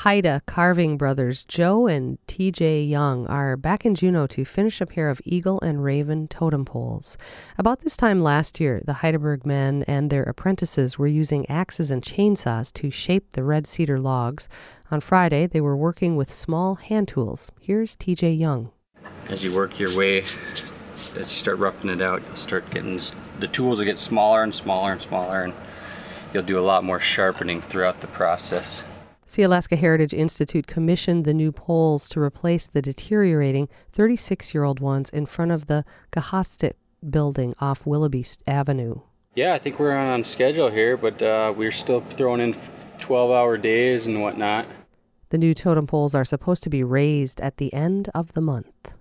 Haida carving brothers Joe and TJ Young are back in Juneau to finish a pair of eagle and raven totem poles. About this time last year, the Heidelberg men and their apprentices were using axes and chainsaws to shape the red cedar logs. On Friday, they were working with small hand tools. Here's TJ Young. As you work your way, as you start roughing it out, you'll start getting, the tools will get smaller and smaller and smaller, and you'll do a lot more sharpening throughout the process. Sealaska Heritage Institute commissioned the new poles to replace the deteriorating 36-year-old ones in front of the Gahostit building off Willoughby Avenue. Yeah, I think we're on schedule here, but we're still throwing in 12-hour days and whatnot. The new totem poles are supposed to be raised at the end of the month.